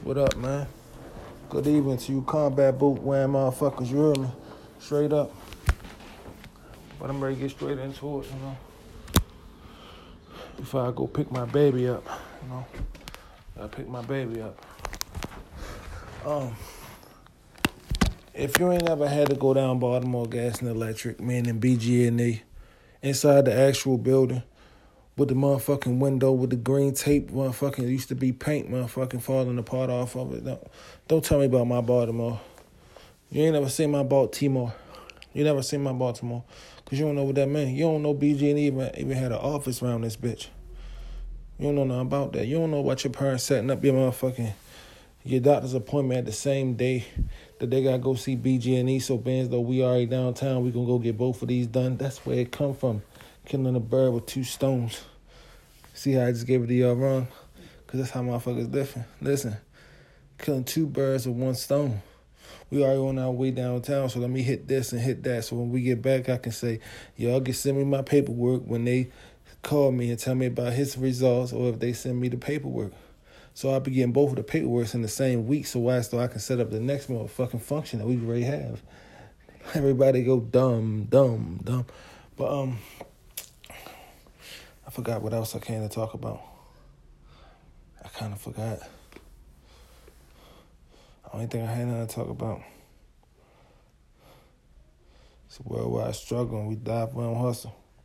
What up, man? Good evening to you combat boot wearing motherfuckers, you heard me? Straight up. But I'm ready to get straight into it, Before I go pick my baby up, I pick my baby up. If you ain't ever had to go down Baltimore Gas and Electric, meaning BG&E, inside the actual building, with the motherfucking window with the green tape, motherfucking used to be paint, motherfucking falling apart off of it. Don't tell me about my Baltimore. You ain't never seen my Baltimore. You never seen my Baltimore, because you don't know what that means. You don't know BG&E even had an office around this bitch. You don't know nothing about that. You don't know about your parents setting up your doctor's appointment at the same day that they gotta go see BG&E. So being as though we already downtown, we gonna go get both of these done. That's where it come from. Killing a bird with two stones. See how I just gave it to y'all wrong? Because that's how motherfuckers different. Listen, killing two birds with one stone. We already on our way downtown, so let me hit this and hit that. So when we get back, I can say, y'all can send me my paperwork when they call me and tell me about his results, or if they send me the paperwork. So I'll be getting both of the paperwork in the same week, so I can set up the next motherfucking function that we already have. Everybody go dumb. But, I forgot what else I came to talk about. I kind of forgot. I don't think I had nothing to talk about. It's a worldwide struggle and we die for hustle.